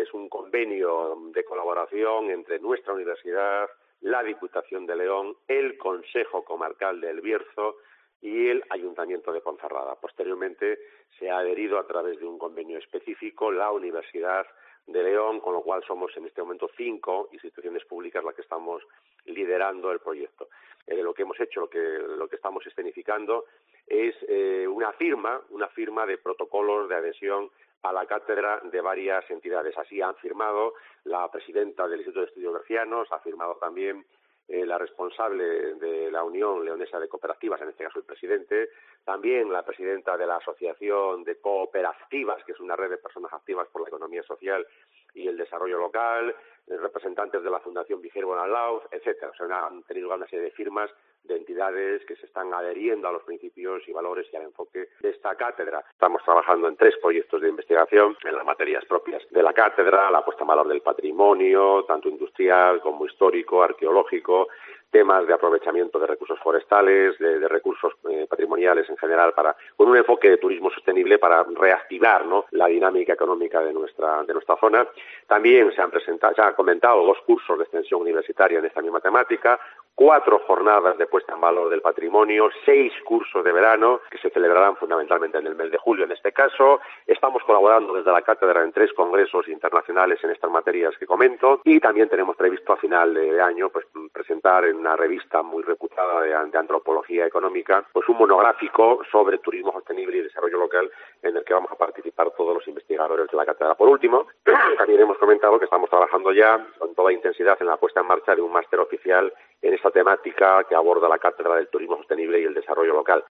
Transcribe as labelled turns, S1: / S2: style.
S1: es un convenio de colaboración entre nuestra universidad, la Diputación de León, el Consejo Comarcal del Bierzo y el Ayuntamiento de Ponferrada. Posteriormente se ha adherido a través de un convenio específico la Universidad de León, con lo cual somos en este momento 5 instituciones públicas las que estamos liderando el proyecto. Lo que hemos hecho, lo que estamos escenificando es una firma de protocolos de adhesión a la cátedra de varias entidades. Así han firmado la presidenta del Instituto de Estudios Bercianos, ha firmado también la responsable de la Unión Leonesa de Cooperativas, en este caso el presidente, también la presidenta de la Asociación de Cooperativas, que es una red de personas activas por la economía social y el desarrollo local, representantes de la Fundación Vigero Bonalauz, etcétera. O sea, han tenido una serie de firmas de entidades que se están adheriendo a los principios y valores y al enfoque de esta cátedra. Estamos trabajando en 3 proyectos de investigación en las materias propias de la cátedra, la puesta en valor del patrimonio, tanto industrial como histórico, arqueológico, temas de aprovechamiento de recursos forestales, de recursos patrimoniales en general, con un enfoque de turismo sostenible para reactivar, ¿no?, la dinámica económica de nuestra zona. También se han comentado 2 cursos de extensión universitaria en esta misma temática, 4 jornadas de puesta en valor del patrimonio, 6 cursos de verano que se celebrarán fundamentalmente en el mes de julio. En este caso, estamos colaborando desde la cátedra en 3 congresos internacionales en estas materias que comento, y también tenemos previsto a final de año presentar en una revista muy reputada de antropología económica un monográfico sobre turismo sostenible y desarrollo local, en el que vamos a participar todos los investigadores de la cátedra. Por último, también hemos comentado que estamos trabajando ya con toda intensidad en la puesta en marcha de un máster oficial en esta temática que aborda la cátedra del turismo sostenible y el desarrollo local.